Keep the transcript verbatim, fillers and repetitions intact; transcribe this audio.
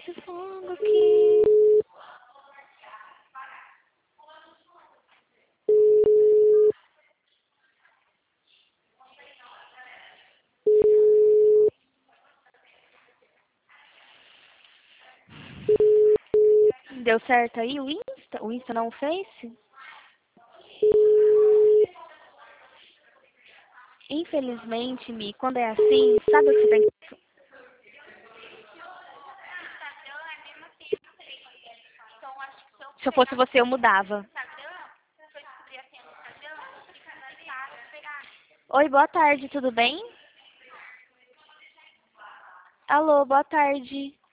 esse fogo aqui. Deu certo aí o Insta? O Insta não fez? Infelizmente, Mi, quando é assim, sabe o que você tem que... Se eu fosse você, eu mudava. Oi, boa tarde, tudo bem? Alô, boa tarde.